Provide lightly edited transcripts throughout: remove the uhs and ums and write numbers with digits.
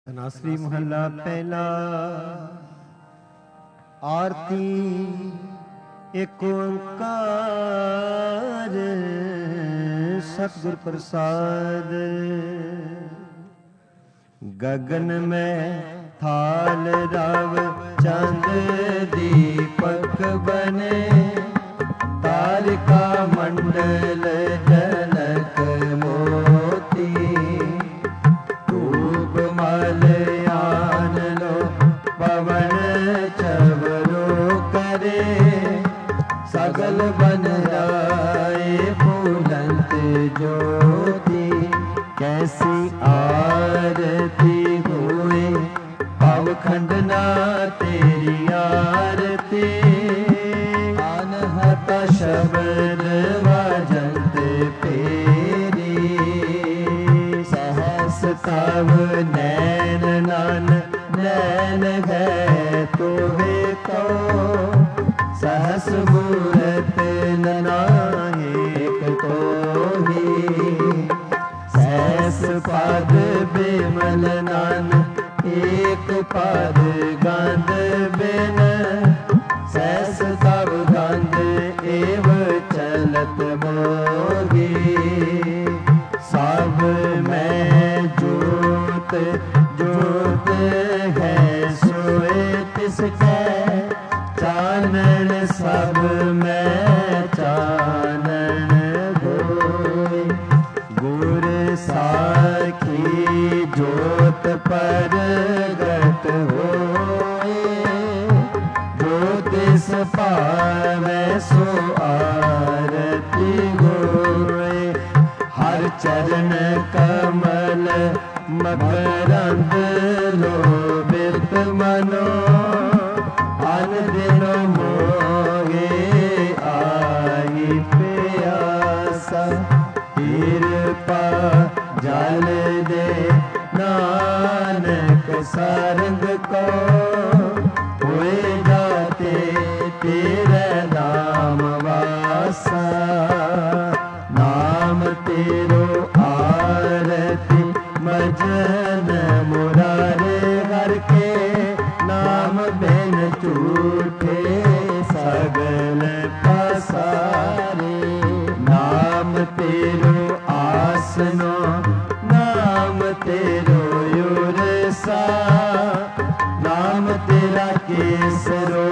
धनाश्री महला पहला। आरती एक ओंकार सतगुर प्रसाद। गगन में थाल रव चंद दीपक बने, तारिका मंडल जनक मोती। धूप मलयान लो पवन चवरो करे, सगल बन जाए फूलंत ज्योति। कैसी आरती हुए पवखंडना तेरी आरती। अनहत शब्द वाजंत फेरी, सहस तव नैन नान नैन है तोहे को। सहस मूरत नाहिक तोही, सहस पद बिमल नान एक पद गंध बिन। सहस तव गंध एव चलत मोही। सब में जोत जोत है सोए तिसके, चानन सब में चानन होए। गुर साखी जोत परगट होए, जो तिस पावै सो आरती होए। हर चरण कमल मकरंद लोभित मनो, अन दिन मोहे आई प्यासा। कृपा जल दे नानक सारंग को, होए जाते तेरे नाम वासा। नाम तेरो आरती मजन मुरारे हर के, नाम बिन झूठे सगल पसारे। नाम तेरो आसनो नाम तेरो युरसा, नाम तेरा केसरो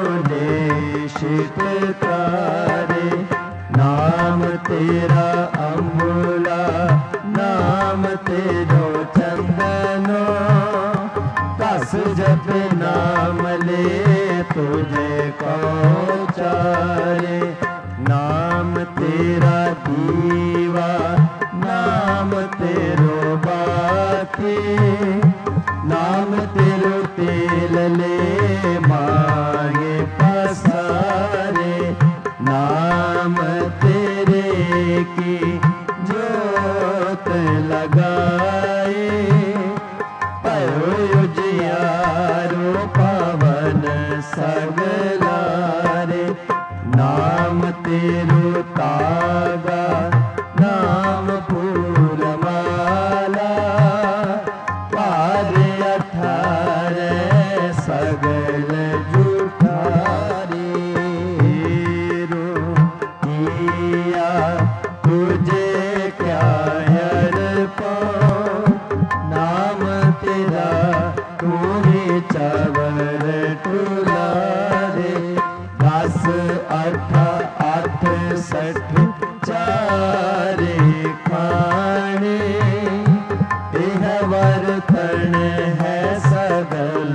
निशितकारे। नाम तेरा अमूला नाम तेरो चंदनो, दस जप नाम ले तुझे को चारे। नाम तेरा दीवा नाम तेरो बाती, नाम तेरो तेल ले मांगे पसारे। नाम तेरे की जोत लगाए, पयो उजियारो पवन सगलारे। नाम तेरो तागा नाम फूलमाला, पार 18 सगल जुठारी। किया तुझे क्या अर्पण, नाम तेरा तू ही चवर टुलारे। 10 8 8 60 चारे खाने, यह वर्तन है सगल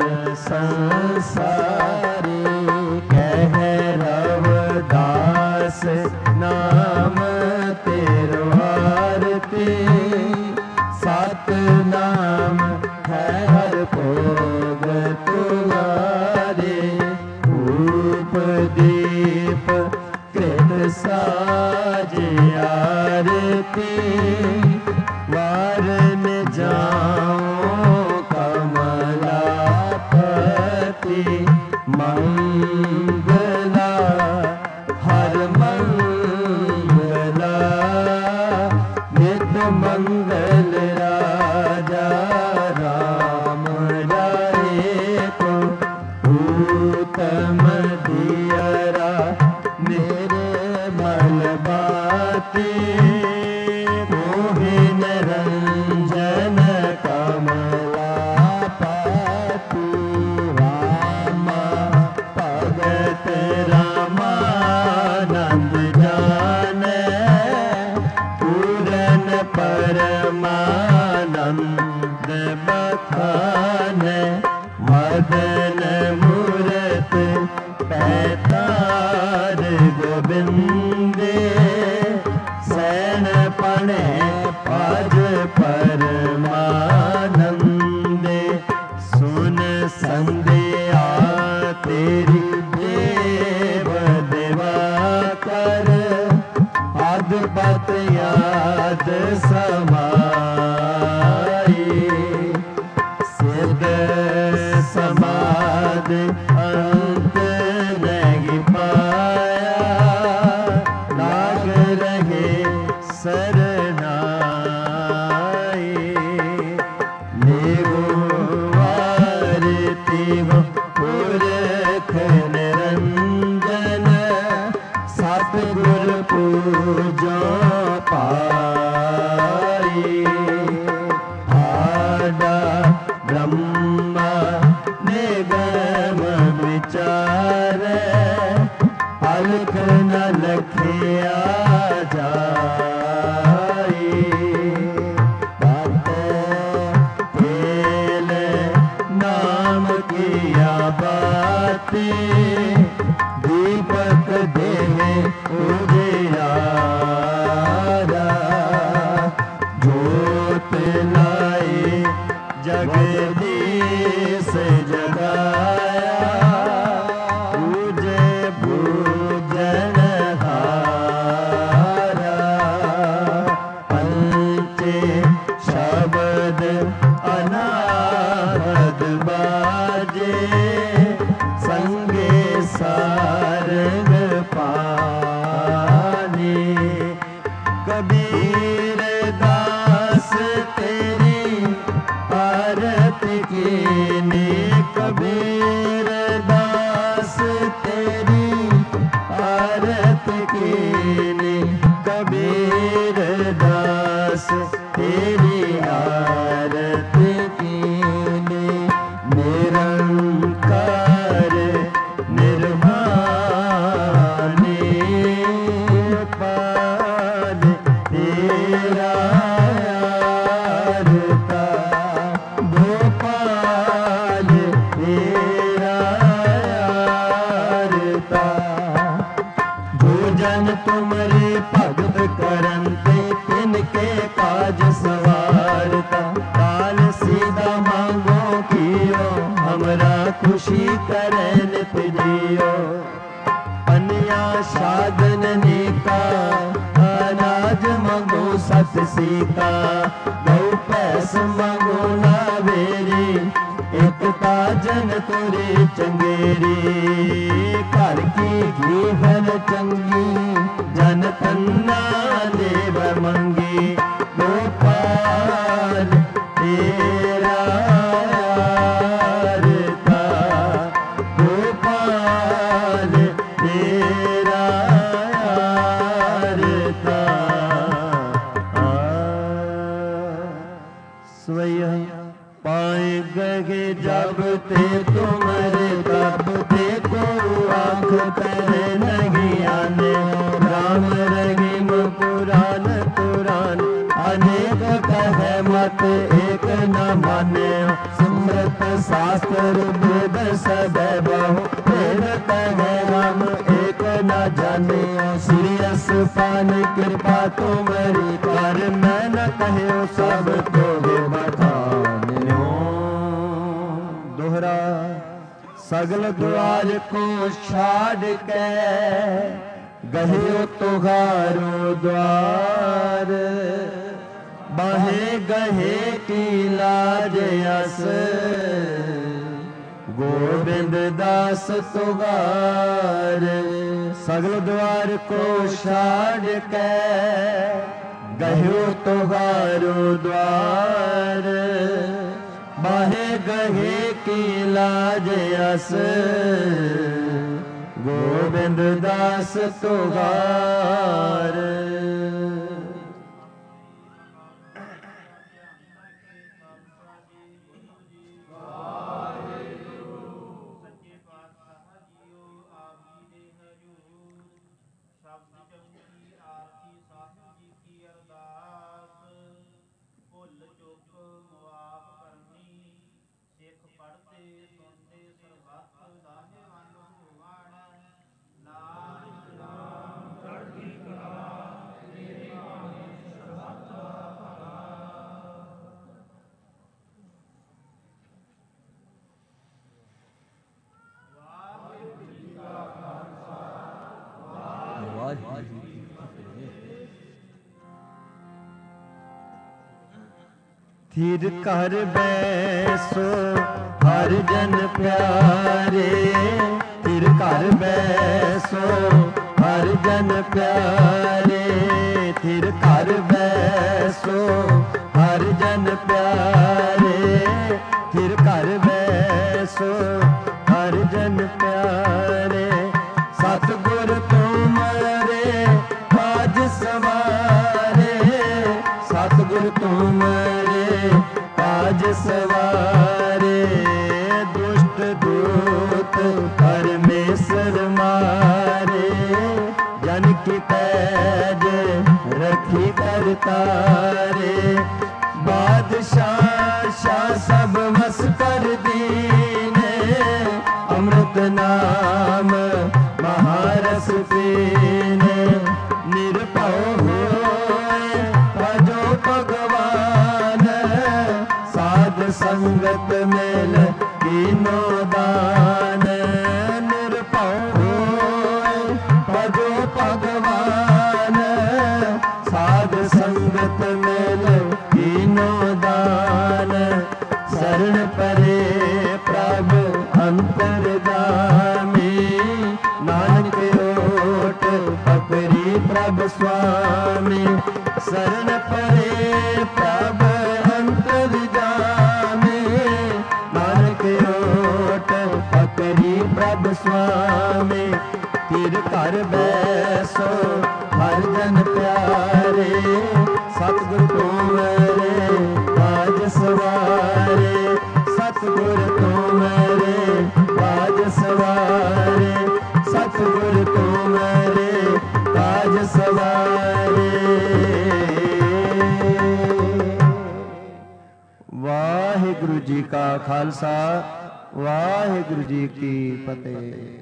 संसारे। कह रवदास नाम तेरो आरती, सत नाम है हर भोग तुम्हारे। धूप दीप कृत साज आरती, वारन जाओ कमलापति। खाने मदन मूरत पैतार गोबिंदे सैन पणे पाज परमानंदे सुन संध्या तेरी देव देवा कर अद्भुत याद समाई सिद्ध समाधि अंत नहीं पाया लाग रहे सरनाई आरती पुरख निरंजन सतगुर पूजो पाई आडा ब्रह्मा निगम विचार अलख न लखिया जाई तेल नाम किया बातें दीपक देहे उजियारा जोत लाए जगदीश जगाया पूजे पूजन हारा पंचे शब्द अनाहद बाजे संगे सारंग पानी कबीर दास तेरी आरती कीनी कबीर दास तेरी आरती कीनी कबीर दास तेरी आरती कीनी निरंकार निर्वाणी पाद तेरा आरता गोपाल तेरा आरता जो जन तुमरे भगत करंते तिनके काज सवारता काल सीधा मांगो कियो हमरा खुशी करे नित जियो पनिया साधन नेका अनाज मंगो सत सीता गौ पैस मंगो लावेरी एकता जन तुरे चंगेरी घर की घी हर चंगी जन तन्ना देव मंगी गोपाल तेरा आरता गोपाल तेरा आरता स्वयं पाए गए जब ते तुमरे तब देखो आँख तेरे नहीं आने राम रहीम पुराण पुराण अनेक कहे मत एक न माने सिमरत शास्त्र वेद सब बहु वेद कहे हम एक न जाने श्री असपान कृपा तुम्हारी कर मैं न कहे सब तो बताने दोहरा सगल द्वार को छाड़ के गहे तुहारो द्वार बाहे गहे की लाज अस गोविंद दास तुगार सगल द्वार को छाड़ के गहे तुहारो द्वार बाहे गहे की लाज अस गोविंद दास तुगार ਭੁੱਲ ਚੁੱਕ ਮੁਆਫ ਕਰਨੀ ਥਿਰ ਘਰ ਬੈਸੋ ਹਰ ਜਨ ਪਿਆਰੇ, ਥਿਰ ਘਰ ਬੈਸੋ ਹਰ ਜਨ ਪਿਆਰੇ, ਥਿਰ ਘਰ ਬੈਸੋ ਹਰ ਜਨ ਪਿਆਰੇ, ਥਿਰ ਘਰ ਬੈਸੋ ਹਰ ਜਨ ਪਿਆਰੇ। ਸਤਿਗੁਰ ਤੁਮਰੇ ਬਾਝ ਸਵਾਰੇ, ਸਤਿਗੁਰ ਤੁਮਰੇ ਬਾਝ ਸਵਾਰੇ, ਦੁਸ਼ਟ ਦੂਤ ਪਰਮੇਸ਼ਰ ਮਾਰੇ, ਜਨ ਕੀ ਪੈਜ ਰਖੀ ਕਰਤਾਰੇ। ਬਾਦਸ਼ਾਹ ਸ਼ਾਹ ਸਭ ਵਸ ਕਰ ਦੀਨੇ, ਅੰਮ੍ਰਿਤ ਨਾਮ ਮਹਾਰਸ ਪੀਨੇ। ਨਿਰਭਉ ਹੋਏ ਭਜੋ ਭਗਵਾਨ, ਸਾਧ ਸੰਗਤ ਮਿਲ ਕੀਨੋ ਦਾਨ। ਨਿਰਭਉ ਹੋਏ ਭਜੋ ਭਗਵਾਨ, ਸਾਧ ਸੰਗਤ ਮਿਲ ਕੀਨੋ ਦਾਨ। ਸਰਣ ਪਰੇ ਪ੍ਰਭ ਅੰਤਰਜਾਮੀ, ਨਾਨਕ ਓਟ ਪਕਰੀ ਪ੍ਰਭ ਸੁਆਮੀ। ਸਰਣ ਪਰੇ ਪ੍ਰਭ ਅੰਤਰਜਾਮੀ, ਨਾਨਕ ਓਟ ਪਕਰੀ ਪ੍ਰਭ ਸੁਆਮੀ। ਥਿਰ ਘਰ ਬੈਸੋ ਹਰ ਜਨ ਪਿਆਰੇ, ਸਤਿਗੁਰ ਤੁਮਰੇ ਬਾਝ ਸਵਾਰੇ, ਸਤਿਗੁਰ ਤੁਮਰੇ ਬਾਝ ਸਵਾਰੇ, ਸਤਿਗੁਰ ਤੁਮਰੇ ਬਾਝ ਸਵਾਰੇ। ਵਾਹਿਗੁਰੂ ਜੀ ਕਾ ਖਾਲਸਾ, ਵਾਹਿਗੁਰੂ ਜੀ ਕੀ ਫਤਿਹ।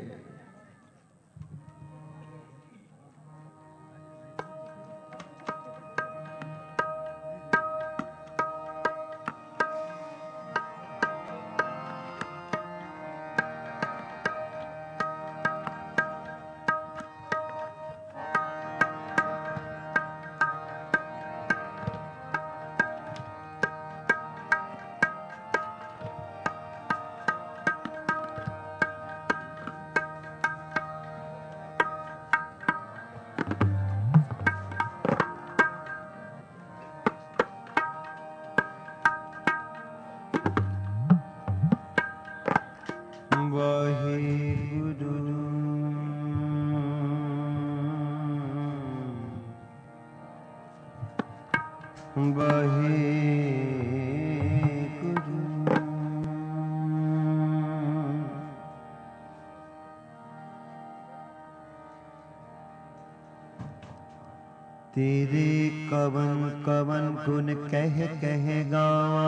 तेरे कवन कवन गुण कह कह गावा,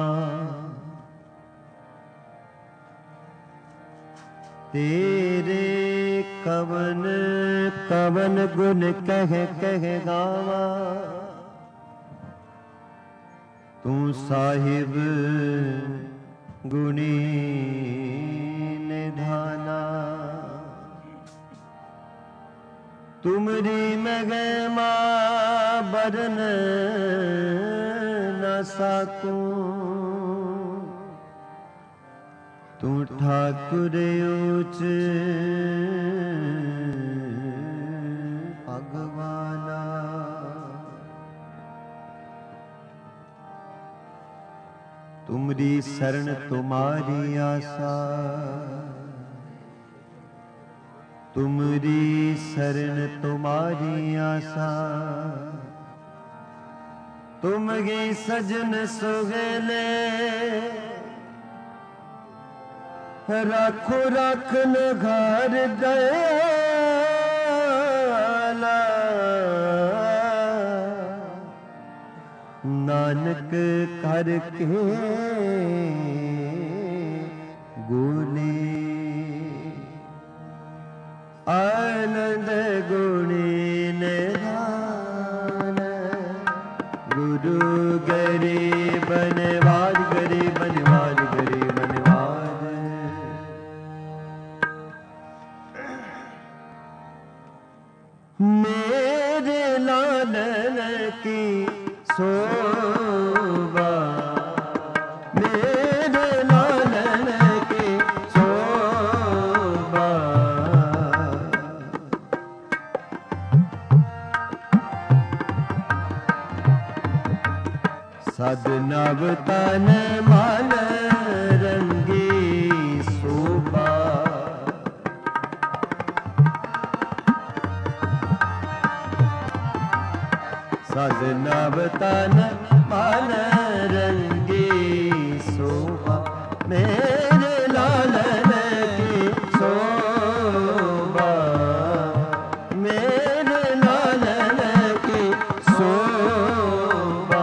तेरे कवन कवन गुण कह कह गावा। तू साहिब गुणी निधाना, तुमरी महिमा बरन न सकूं। तू ठाकुर उच भगवाना, तुमरी शरण तुम्हारी आशा, तुमरी शरण तुम्हारी आशा। तुम गे सजन सुगेले, राखो राखन घर दयाला। नानक कर के गुण सद नव तन मन रंगी शोभा। सद नव तन मन रंगी शोभा, मेरे लालन की शोभा, मेरे लालन की शोभा।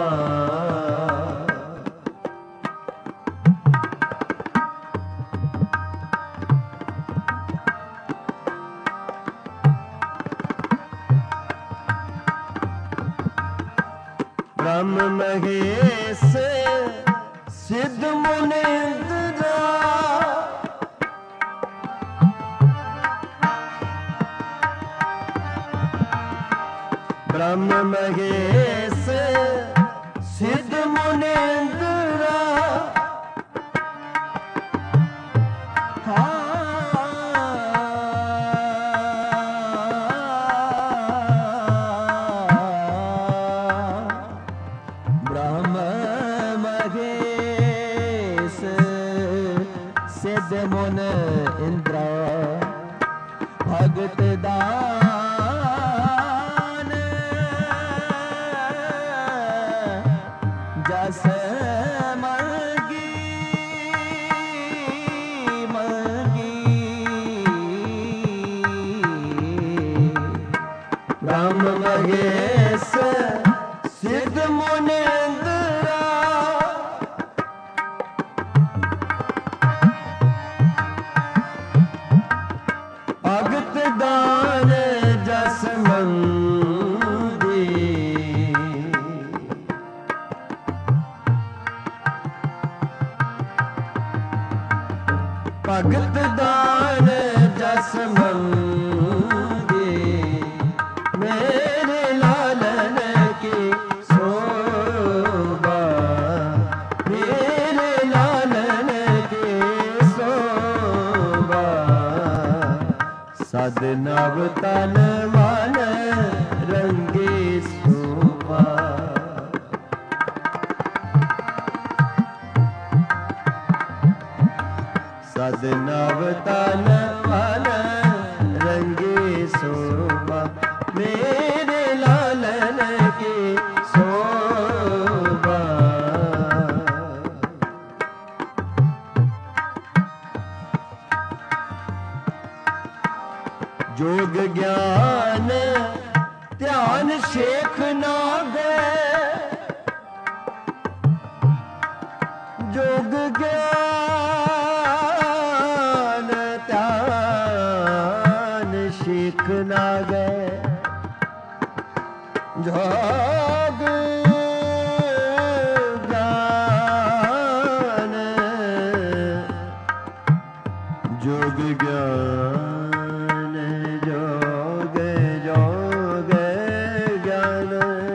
ब्रह्म महेश सिद्ध मुनींद्रा, ब्रह्म महेश सिद्ध मुनींद्रा, सिद्ध मुन इंद्रा, भगत दान जस मगी मगी। ब्रह्म महेश सिद्ध मुनींद्रा, भगत दान जस मंगी। भगत दान जस मंगी, मेरे लालन की शोभा, मेरे लालन की शोभा। सद नव तन मन रंगी शोभा। सद नव तन मन रंगी शोभा, मेरे लालन की शोभा। जोग ज्ञान ध्यान शेख ना गए, जोग ज्ञान ध्यान शेख ना गए। जोग ज्ञान जोग ज्ञान जोग जोग ज्ञान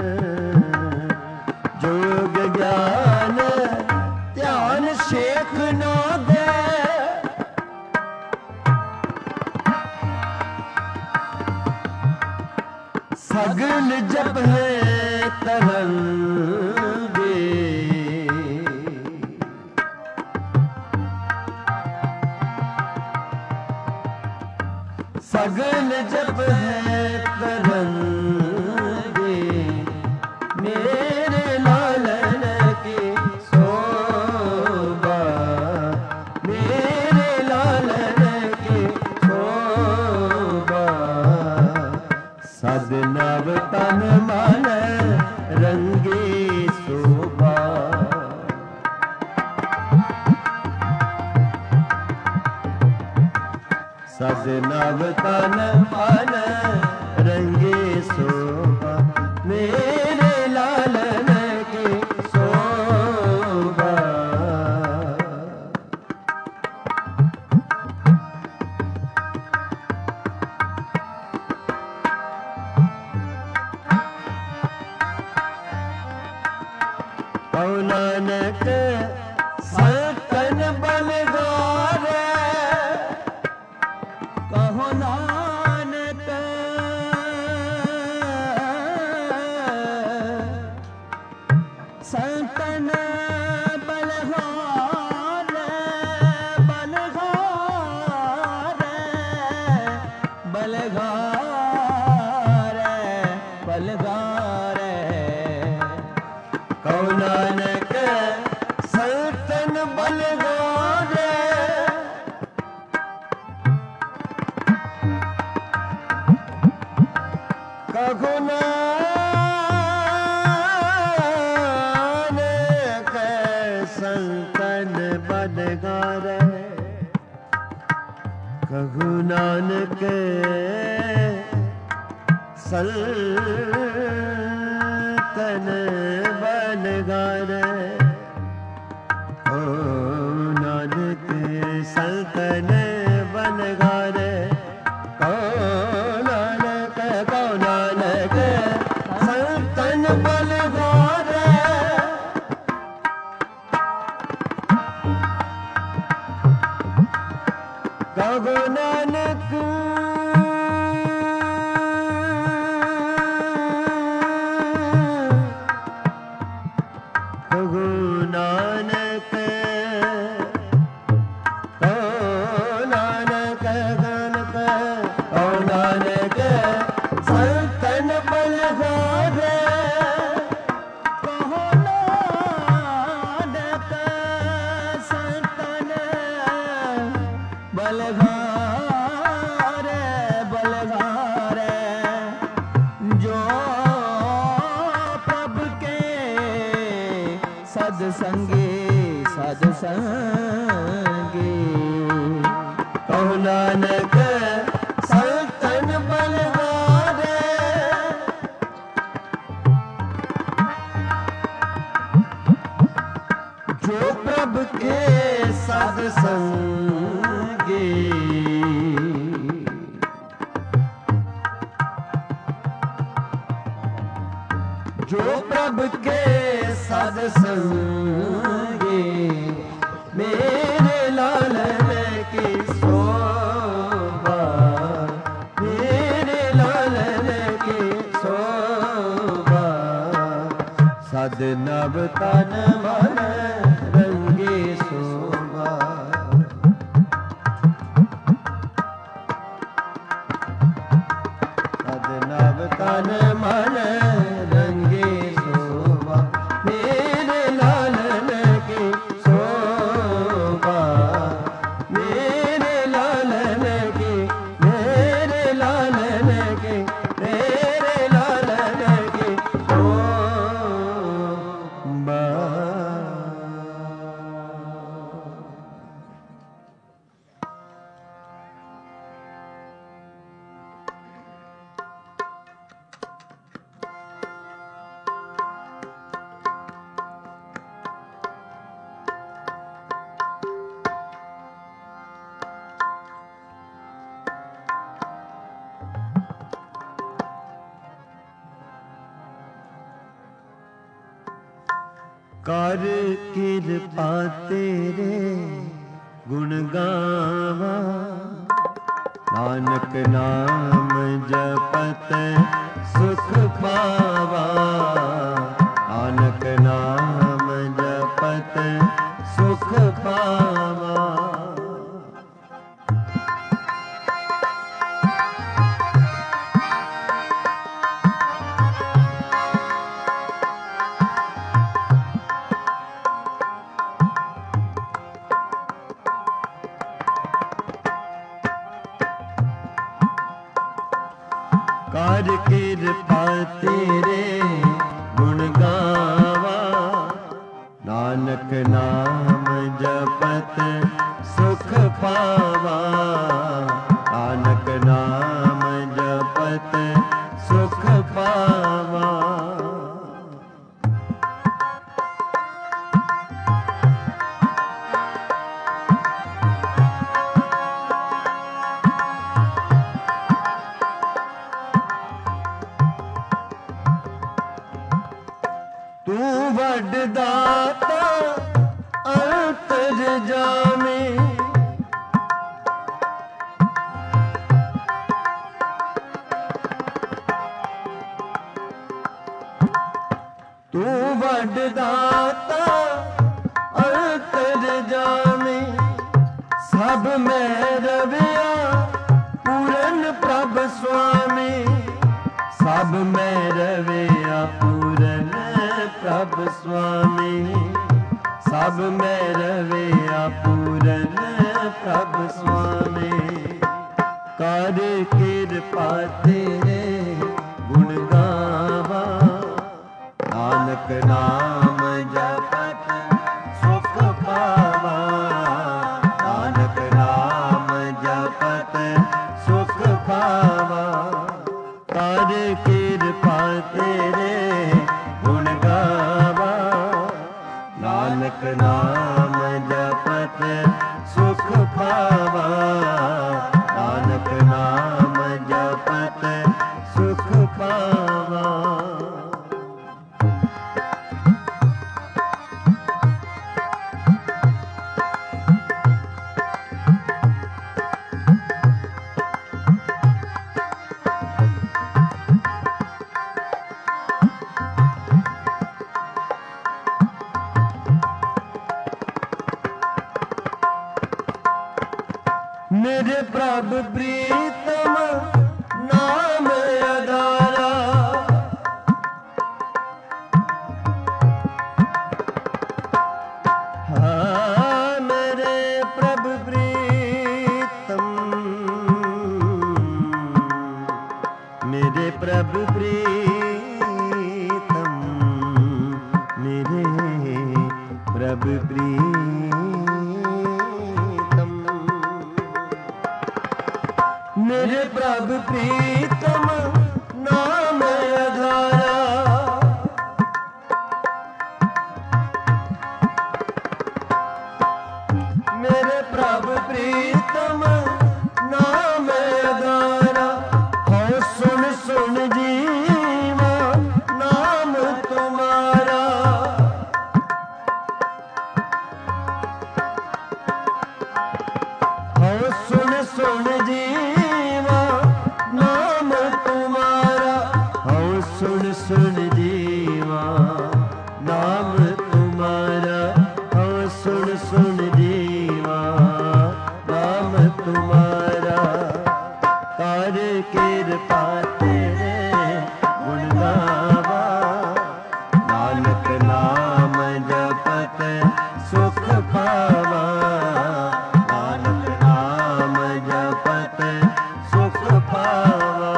जोग ज्ञान ध्यान शेख ना दे। सगल जब है तरंगे, सगल जब है तरंगे, मेरे लालन की शोभा, मेरे लालन की शोभा। सद नव तन मन रंगी शोभा, सद नव तन मन रंगी शोभा, मेरे लालन की शोभा। कहो नानक सतन बलगारे, कहो नानक कहो नानक संतन बनगारे, कहो नानक संतन बनगारे, ओ नानक संतन बनगारे, कहो नानक संतन बनगारे, कहो नानक संतन बनगारे, कहो नानक संतन बलगारे, बलगारे, जो प्रभु के सत्संगी, सत्संगी, कहो नानक संतन बनगारे, जो प्रभु के सत्संगी, जो प्रभु के सत्संगी, मेरे लालन की शोभा, मेरे लालन की शोभा, सद नव तन मन रंगे शोभा, सद नव तन मन रंगे शोभा, मेरे लालन की शोभा, मेरे लालन की, मेरे लालन की, मेरे लालन की शोभा। कर कृपा तेरे गुण गावा, नानक नाम जपत सुख पावा, नानक नाम जपत सुख पावा। कर कृपा तेरे गुण गावा, नानक नाम जपत सुख पावा, नानक नाम जपत सुख पावा। तू वड दाता अंतर्जामी, तू वड दाता अंतर्जामी, सब में रविया पूरन प्रभ स्वामी, सब में रविया पूरन प्रभ स्वामी, सब में रविया पूरन प्रभ स्वामी। कर कृपा तेरे गुण नाम जपत सुख पावा, नानक नाम जपत सुख पावा। मेरे प्रभु प्रीतम नाम आधारा, हाँ मेरे प्रभु प्रीतम, मेरे प्रभु प्रीतम, मेरे प्रभु प्रीतम, मेरे प्रभु प्रीतम नाम आधारा, मेरे प्रभु प्रीतम नाम आधारा। हो सुन सुन जीवा नाम तुम्हारा, हो सुन सुन जीवा नाम तुम्हारा, हो सुन सुन जीवा नाम तुम्हारा, हो सुन सुन जीवा नाम तुम्हारा। कर कृपा तेरे गुण गावा, नानक नाम जपत सुख पावा, नानक नाम जपत सुख पावा।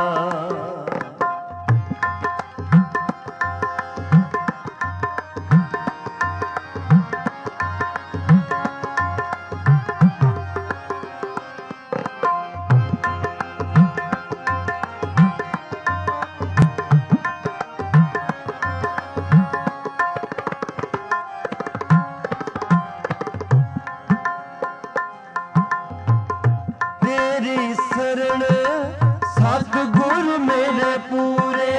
तेरी शरण सतगुर मेरे पूरे,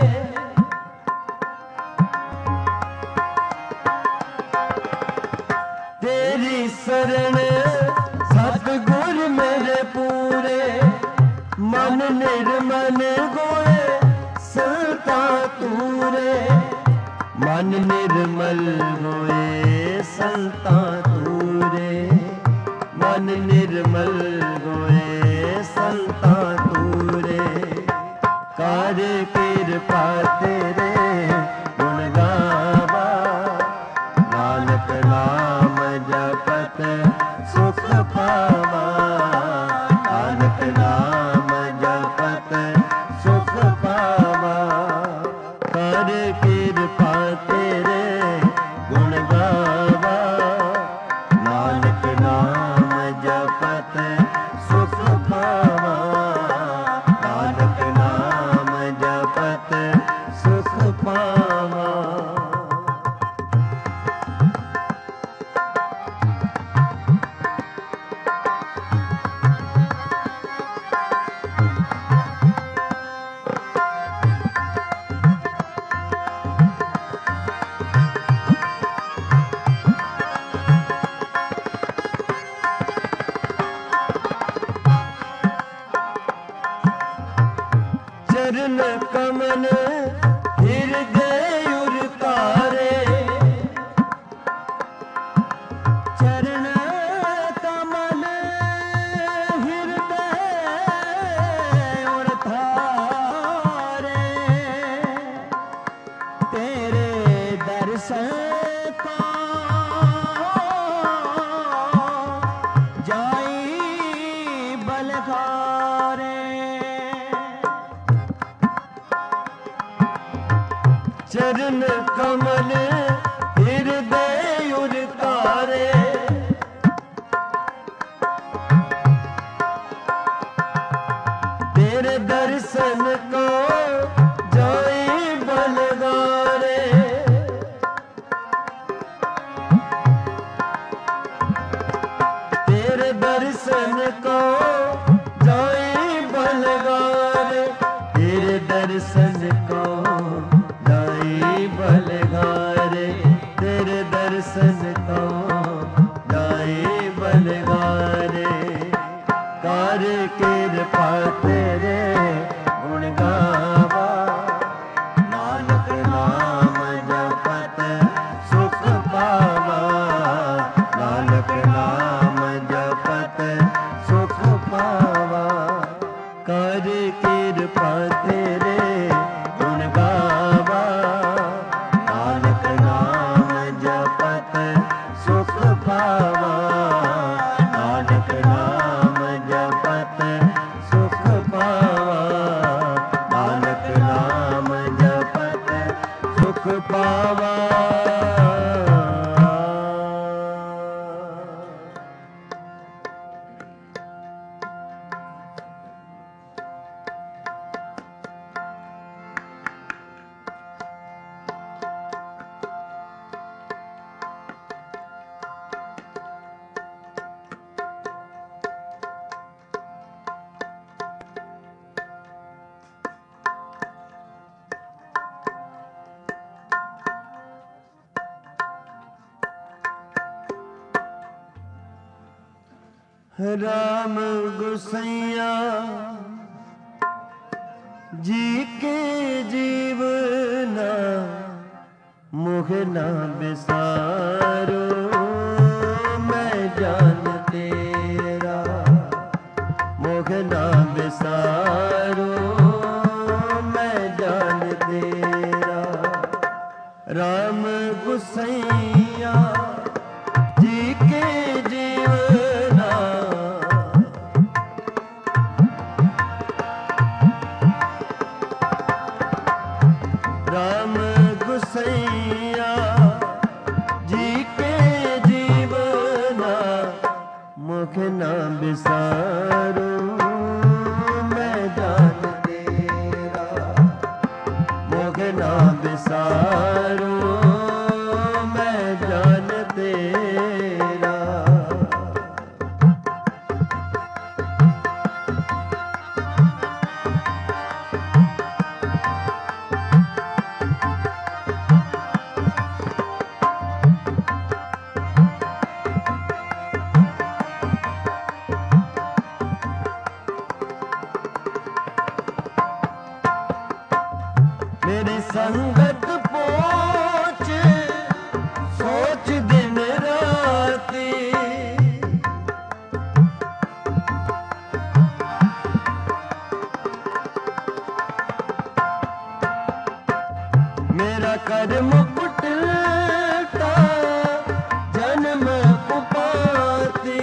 तेरी शरण सतगुर मेरे पूरे, मन निर्मल गोए संता तूरे, मन निर्मल गोए संता तूरे, मन निर्मल गोए संता तूरे। कर कृपा तेरे गुण गावा, नानक नाम जपत सुख पावा, नानक नाम जपत सुख पावा। कर कृपा तेरे गुण गावा, नानक नाम जपत सुख पावा, नानक नाम जपत सुख पावा। चरण कमल हृदय उरतारे, चरण कमल हृदय उरतारे, तेरे दर्शन को जाई बलखारे, चरण कमल हृदय उरतारे, तेरे दर्शन को जाई बलगारे। दर्शन को जाई बलगारे, तेरे दर्शन को जाई बलगारे, तेरे दर्शन को जाई बलगारे। कर कृपा तेरे गुण गावा, नानक नाम जपत सुख पावा, नानक नाम जपत सुख पावा। कर कृपा तेरे गुण गावा, नानक नाम जपत सुख पावा, नानक नाम जपत सुख पावा, नानक नाम जपत सुख पावा। राम गुसैया जी के जीवना, मुख ना बिसारो मैं जान तेरा, मुख ना बिसारो मैं जान तेरा। राम गुसैया जी के जीवना, राम गुसैया जी के जीवना, मुख ना बिसारो मैं जान तेरा, मुख ना बिसारो मैं जान तेरा। मेरी संगत पोच सोच दिन राती, मेरा कर्म कुटिलता जन्म कुपाती,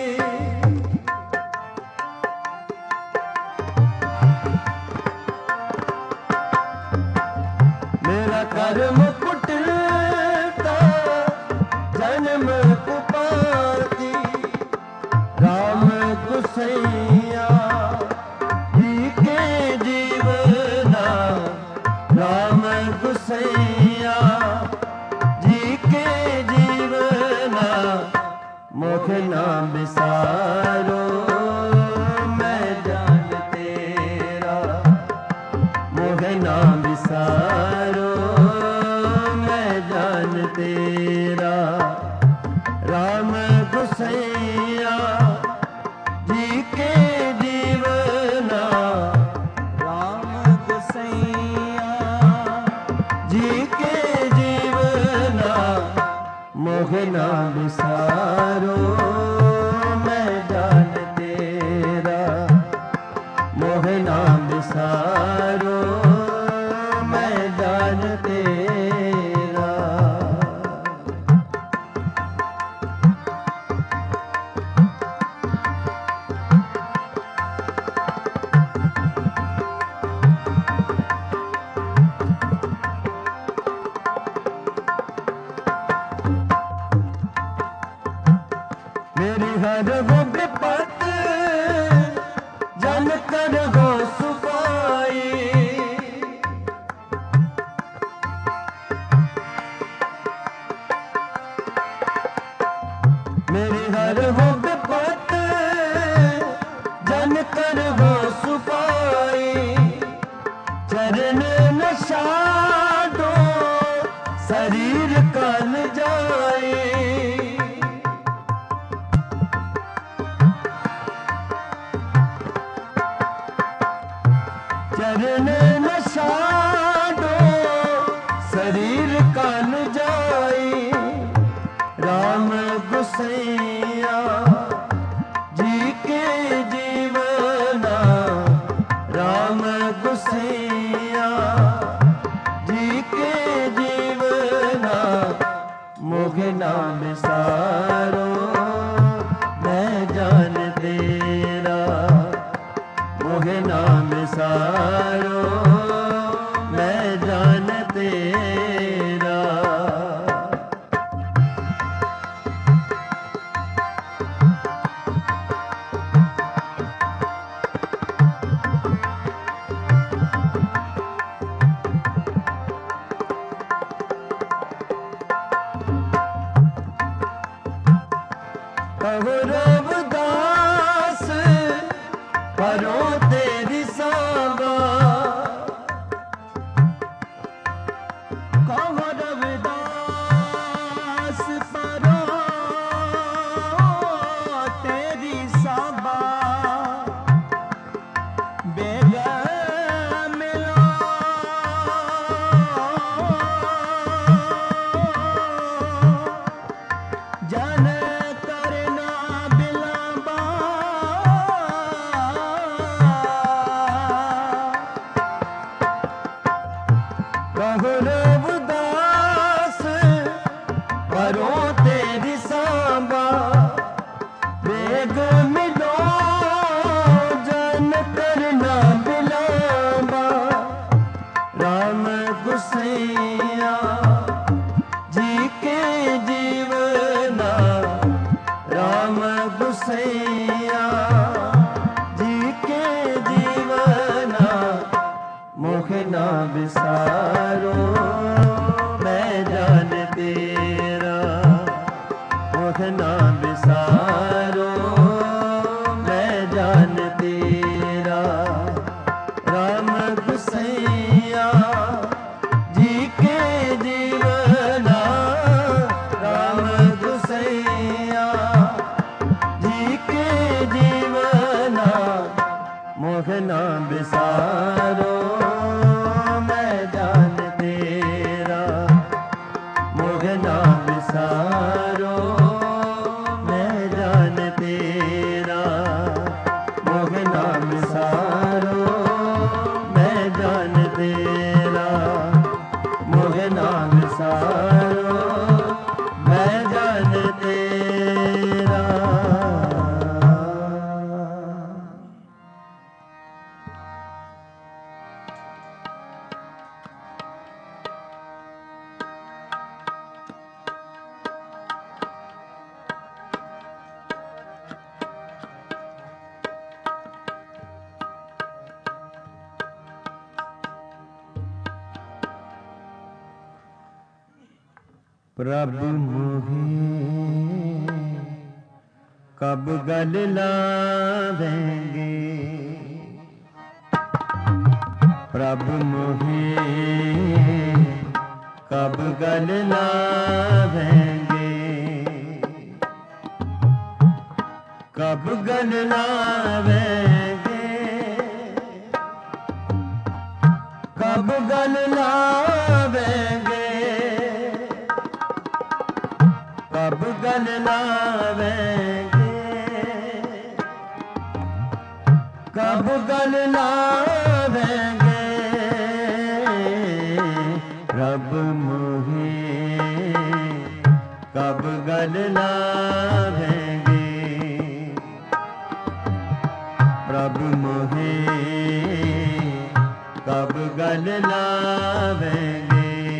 मेरा कर्म कुटिलता जन्म कुपाती। राम गुसैया जी के जीवना, राम गुसैया जी के जीवना, मुख ना बिसारो मैं जान तेरा, मुख ना बिसारो मैं जान तेरा। राम गुसैया जी के जीवना, राम गुसैया जी के जीवना, मुख ना बिसारो मैं जान तेरा, मुख ना बिसारो मैं जान तेरा। मेरी हर वो विपत जन कर हो सुखाई, मेरी हर वो विपत चरण न छाड़ो शरीर का न जाई राम गुसैया जी के जीवना राम गुसैया जी के जीवना मोहे नाम सारो मैं जान तेरा मोहे नाम सारो मैं जान तेरा। कहो रविदास करो तेरी सांबा कहो रविदास करो तेरी सांबा बेगा मिलो जन कहो रविदास करो तेरी सांबा बेग मिलो जन करना बिलाबा राम गुसैया जी के जीवना राम गुसैया जी के जीवना मोहे ना बिसारो मैं जान तेरा मोहे ना बिसारो मैं जान तेरा राम गुसैया जी के जीवना राम गुसैया जी के जीवना मोहे ना बिसारो मैं जान तेरा मोहे ना बिसारो मैं जान तेरा मोहे ना बिसारो मैं जान तेरा मोहे ना बिसारो मैं जान तेरा। प्रभु मोहे कब गल लावेंगे प्रभु मोहे कब गल लावेंगे कब गल लावेंगे कब गल लावेंगे कब गल लावेंगे कब गल लावेंगे रब मोहे कब गल लावेंगे प्रभु मोहे कब गल लावेंगे।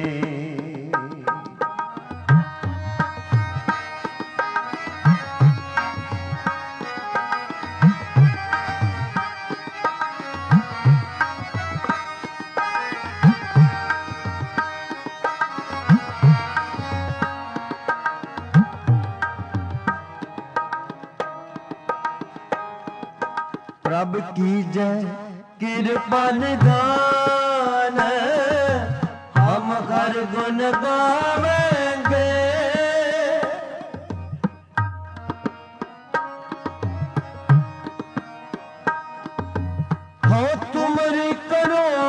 प्रभ की जय कृपा निदान हम हर गुण गावेंगे हो तुमरी करो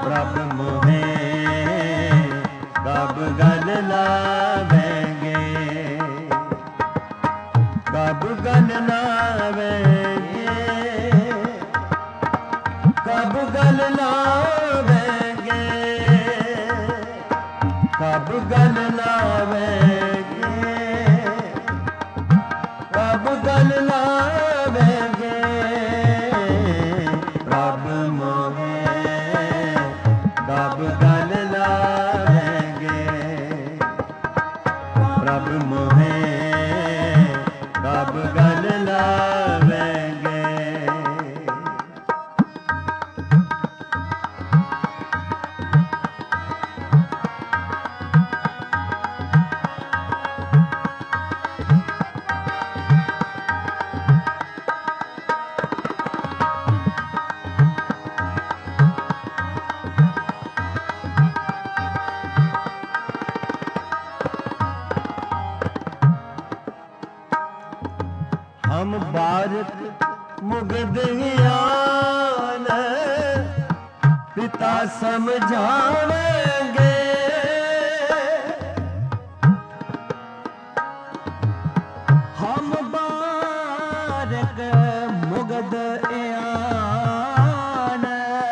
प्रभ मोहे कब गल लावेंगे, कब गल लावेंगे, कब गल लावेंगे, कब गल लावेंगे, कब गल लावेंगे, प्रभ मोहे कब गल लावेंगे, प्रभ मोहे कब गल लावेंगे। हम बारक मुगद ज्ञान पिता समझावेंगे, हम बारक मुगद ज्ञान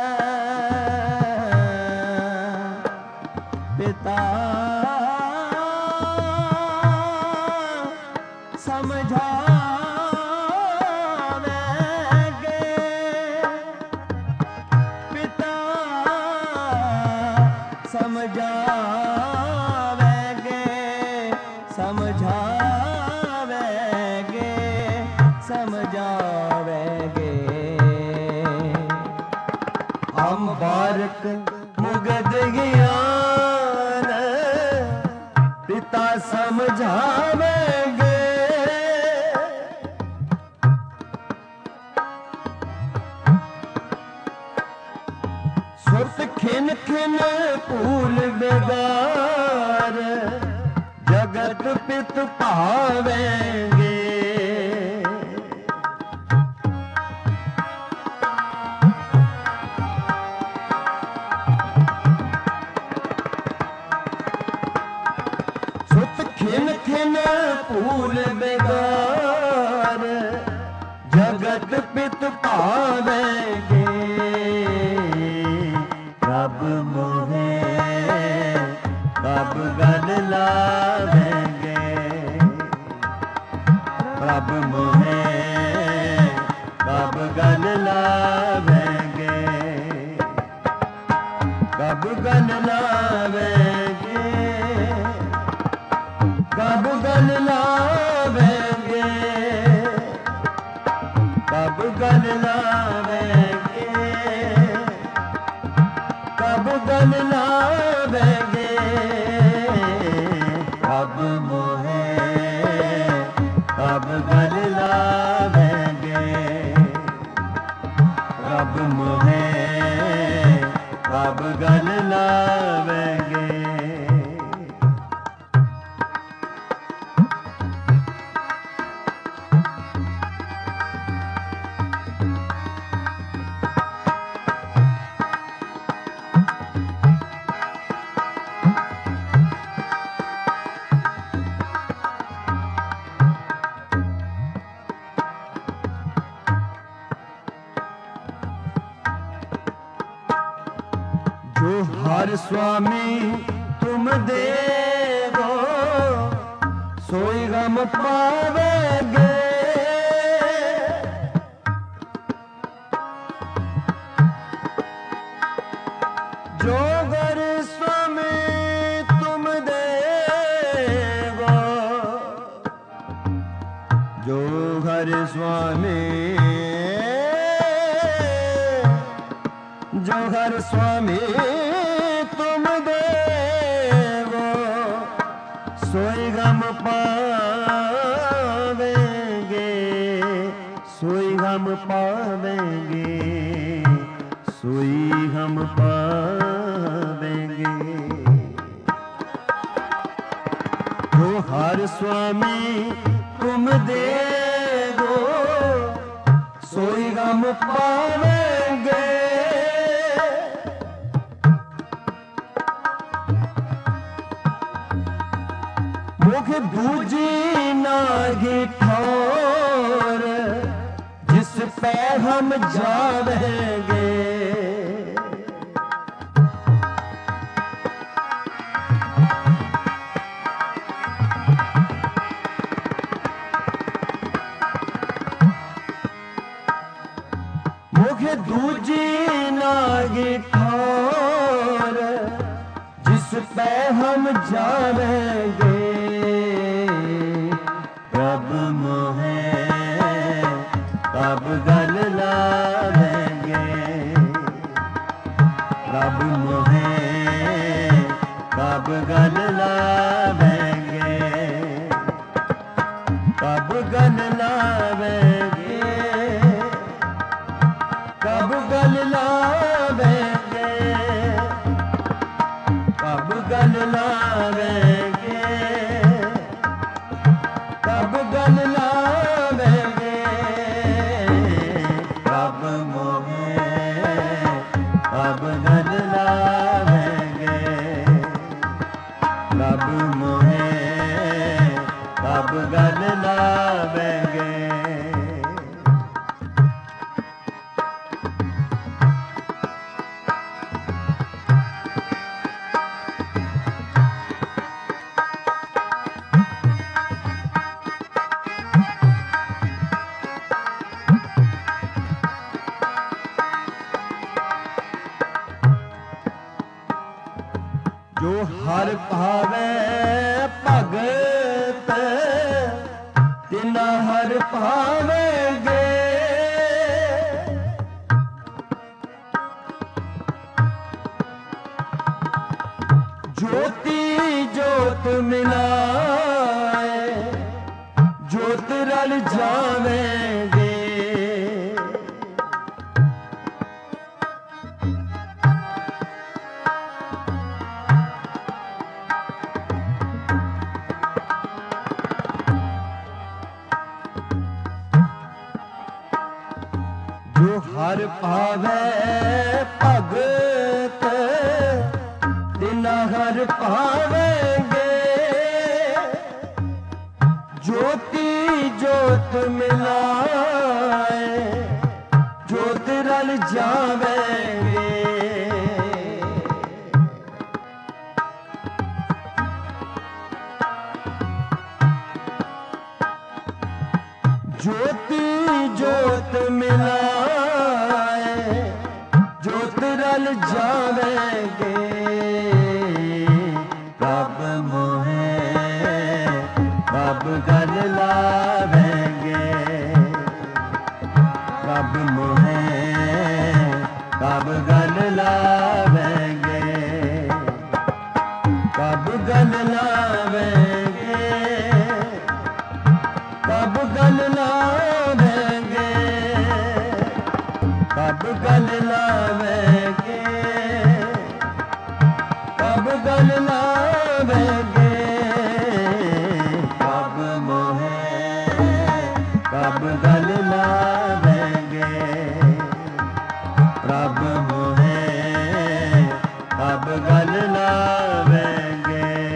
पिता समझा समझावेंगे, समझावेंगे, समझावेंगे। हम बारक मुगद ज्ञान पिता समझावेंगे, सुरत खिन खिन फूल बेगार जगत पित पावेंगे, सुरत खिन खिन फूल बेगार जगत पित पावेंगे, प्रभ मोहे कब गल लावेंगे, प्रभ मोहे कब गल लावेंगे, कब गल लावेंगे, कब गल लावेंगे, कब गल लावेंगे, कब गल लावेंगे, प्रभ मोहे कब गल लावेंगे, प्रभ मोहे कब गल लावेंगे। जो हर स्वामी तुम देवो सोई गम पावेंगे, जो हर स्वामी तुम देवो, जो हर स्वामी, जो हर स्वामी तुम देवो सोई गम पावेंगे, सोई गम पावेंगे, सोई हम पावेंगे। जो हर स्वामी तुम देवो सोई गम पावेंगे, मुख दूजी नागी ठौर, जिस पे हम जावेंगे। मुख दूजी नागी ठौर, जिस पे हम जावेंगे। कब मोहे कब गल लावेंगे, कब मोहे कब गल लावेंगे, कब गल लावेंगे, कब गल लावेंगे, कब गल लावेंगे, कब गल लावेंगे। कब मोहे कब गल लावेंगे, कब मोहे कब गल लावेंगे। जो हर भावे भगत, तिना हर भावेंगे। ज्योति ज्योत मिलाए, ज्योत रल जावेंगे। जो हर पावे भगत, तिना हर पावेंगे। ज्योति ज्योत मिलाए, ज्योत रल जावेंगे। ज्योति ज्योत मिलाए, ज्योत रल जावेंगे। कब मोहे कब गल लावेंगे, कब मोहे कब गल लावेंगे, कब गल लावेंगे, कब गल लावेंगे, कब गल लावेंगे, कब गल लावेंगे। कब मोहे कब गल लावेंगे, कब मोहे कब गल लावेंगे।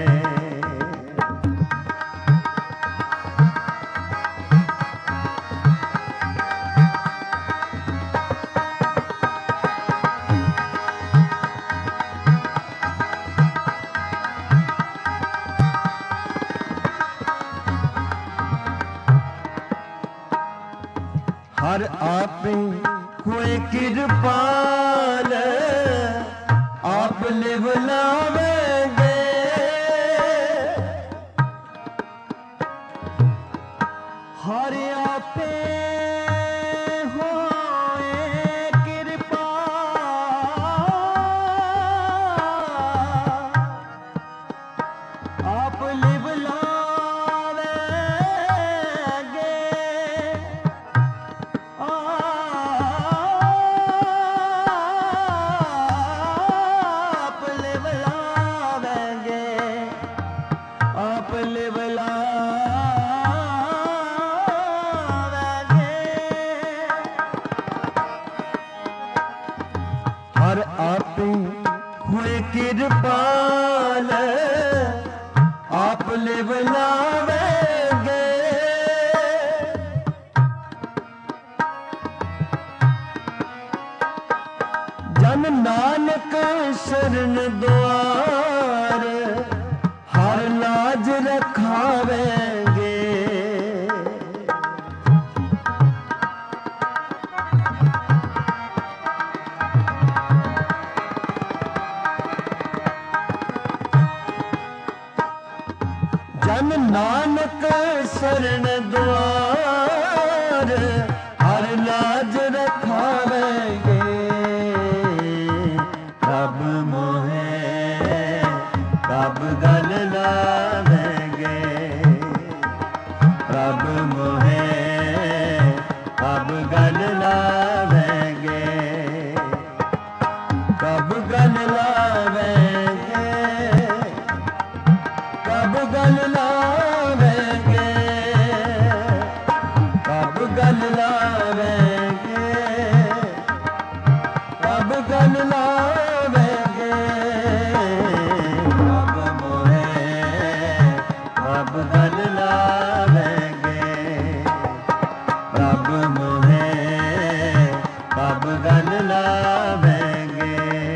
हर आपे कोई कृपाल, आप लिव लावेंगे। हर आपे होए कृपा, आप लिव लावेंगे। आप लिव लावेंगे। हर आपे हुए कृपाल, आप लिवलावेंगे। जन नानक शरण द्वार हर लाज रखावेंगे। जन नानक शरण द्वार हर लाज रखावेंगे। कब मोहे कब गल लावेंगे। कब मोहे कब गल लावेंगे। कब गल लावेंगे। कब गल लावेंगे। कब गल लावेंगे। कब गल लावेंगे। कब मोहे कब गल लावेंगे। कब मोहे कब गल लावेंगे।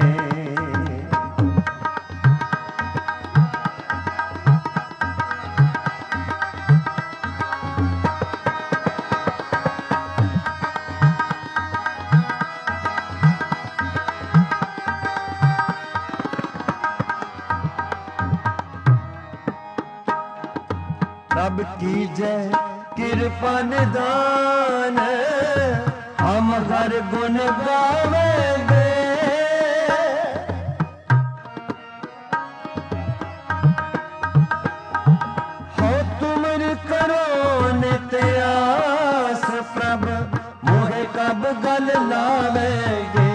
रब कीजे कृपा निदान हम हर गुण गावेंगे। हो तुमर करो नित आस प्रभ मोहे कब गल लावेंगे।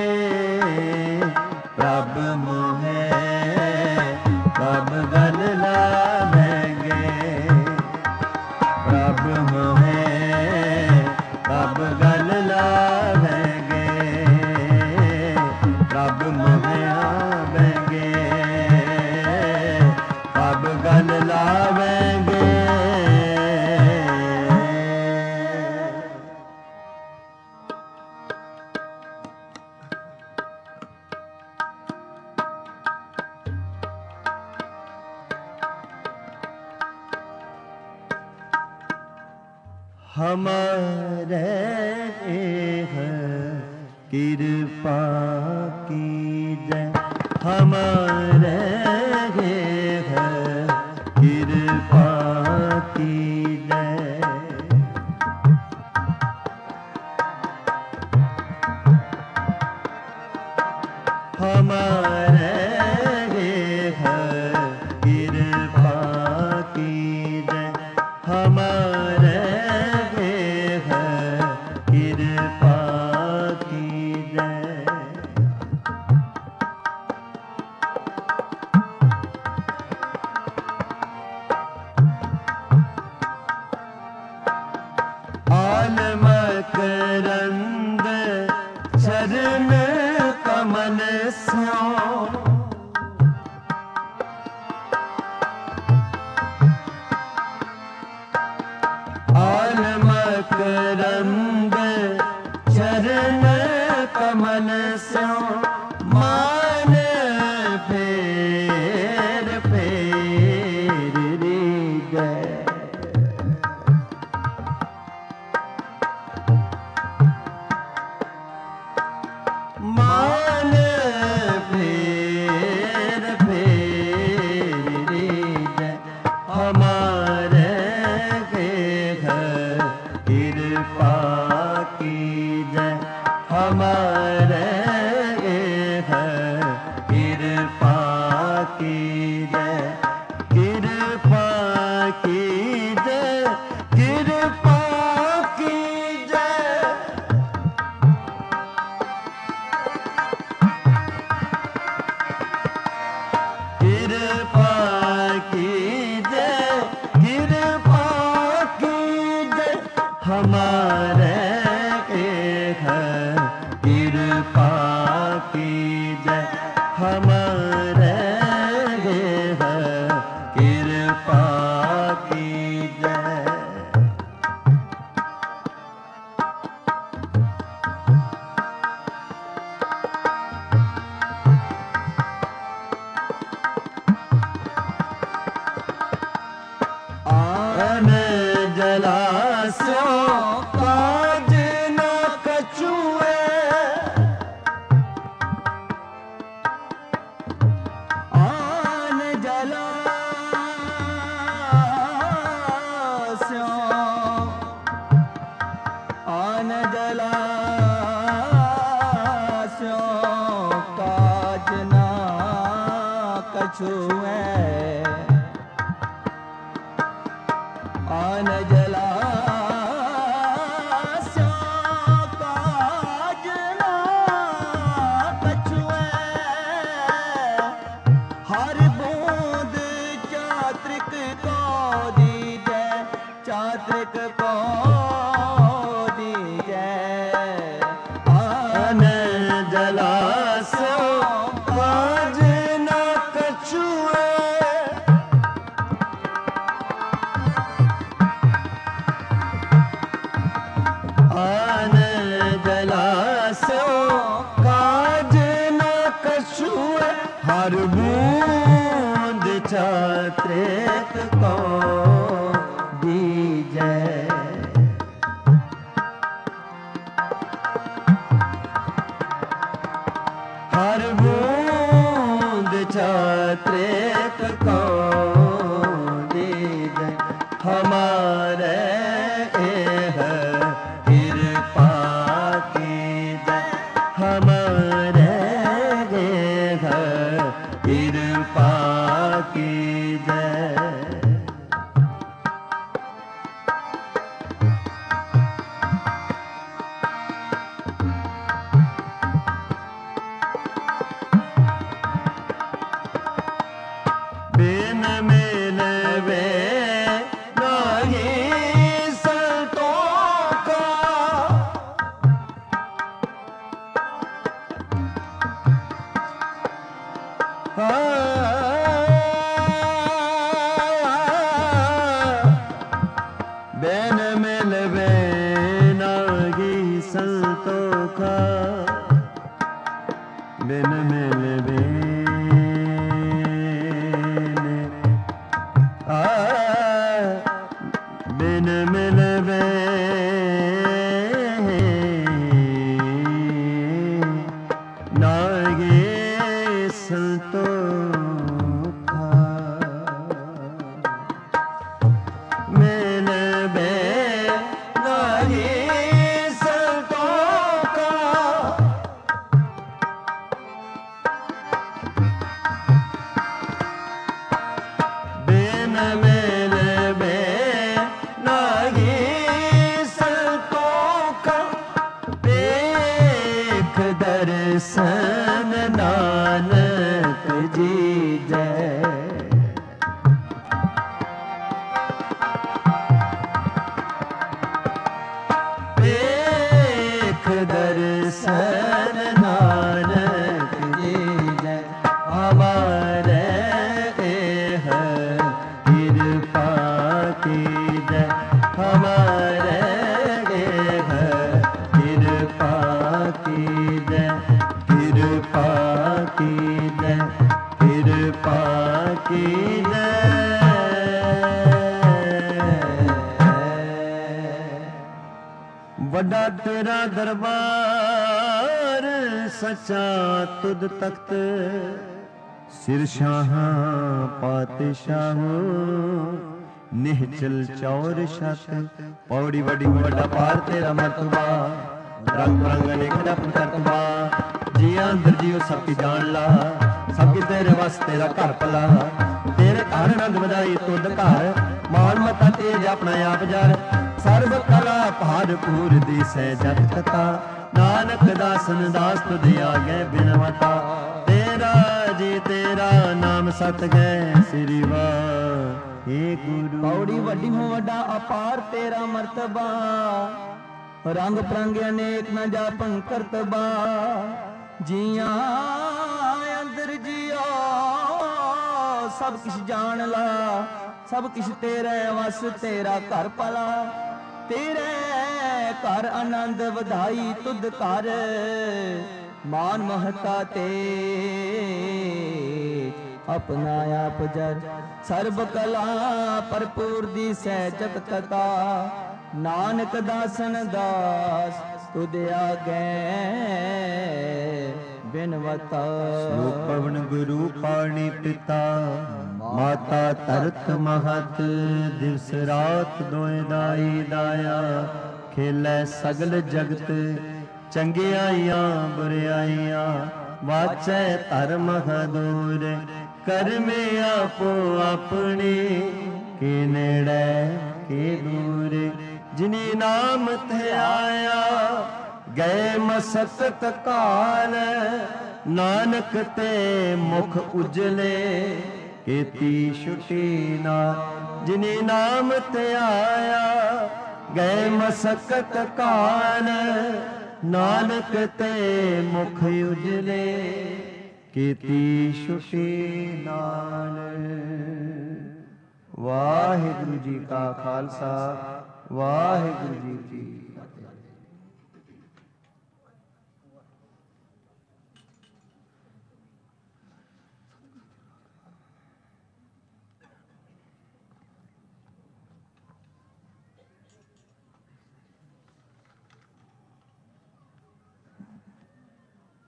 प्रभ मोहे कब गल लावेंगे। प्रभ मोहे कब गल लावेंगे। प्रभ मोहे आवेंगे। कब गल लावेंगे। हमारे कृपा कीजय। हमारे कृपा कीजय। हमारे कृपा कीजय। हमारे कृपा कीजय। आलम करंद चरण कमल स्यों। आलम करंद चरण कमल स्यों। मान फेर फेर रीजय। मान फेर फेर रीजय। हमारे कृपा कीजय। हमारे कृपा कीजय। कृपा कीजय। कृपा कीजय। कृपा कीजय। कृपा कीजय। हमारे कृपा कीजय। हमारे कृपा कछुए आन जला चात्रिक को दीजै आन जलासो काज न कछुए आन जलासो काज न कछुए हर बूंद चात्रिक को हर बूंद चात्रिक को दीजै हमारे कृपा कीजै हमारे कृपा कीजै बिन मिलवे नहीं संतों का बिन मिलवे नहीं संतों का बिन मिलवे बिन मिलवे नागे संतोखा मिलवे नागे संतोखा बिन मिलवे नागे संतोखा देख दर्शन नानक जी जय देख दर्शन नानक जी जय हमारे कृपा कीजै हमारे कृपा कीजै कृपा कीजै कृपा कीजै वड्डा तेरा दरबार सच्चा तुद तख्त सिर शाहां पातशाहो निहचल चौर छत पौड़ी वडी वड्डा पार तेरा मरतबा रंग रंग अनेक डप करतबा जिया अंदर जियो सब की जान ला सब की तेरे वस तेरा घर भला तेरे घर नंद वधाई तुद घर मान मता तेज अपना आप जर सर्व कला भारपूर दिसै जत कथा नानक दासन दास तुद आगे बिनवता तेरा जी तेरा नाम सत गए श्री वाह हे गुरु पौड़ी वड्डी हो वड्डा अपार तेरा मर्तबा रंग प्रंग अनेक न जापन करतबा जिया अंदर जिया सब किछ जान ला सब किछ तेरे वस तेरा घर भला तेरे घर आनंद वधाई तुद कर मान महता ते अपना आप जर सर्व कला भरपूर दी सहजत कथा नानक दासन दास तुद आगे बिनवता श्लोक पवन गुरु पाणी पिता माता तरत महत दिवस रात दोए दाई दाया खेलै सगल जगत चंगियाइयां बुराइयां वाचै धर्म हदूर ਕਰਮੇ ਆਪੋ ਆਪਣੇ, ਕੇ ਨੇੜੇ ਕੇ ਦੂਰੇ, ਜਿਨੇ ਨਾਮ ਧਿਆਇਆ ਗਏ ਮਸਕਤ ਕਾਲ, ਨਾਨਕ ਤੇ ਮੁਖ ਉਜਲੇ ਕੀਤੀ ਛੁਟੀ ਨਾ, ਜਿਨੇ ਨਾਮ ਧਿਆਇਆ ਗਏ ਮਸਕਤ ਕਾਲ, ਨਾਨਕ ਤੇ ਮੁਖ ਉਜਲੇ ਕੀਤੀ ਛੁਟੀ ਨਾਲ। ਵਾਹਿਗੁਰੂ ਜੀ ਕਾ ਖਾਲਸਾ, ਵਾਹਿਗੁਰੂ ਜੀ ਕੀ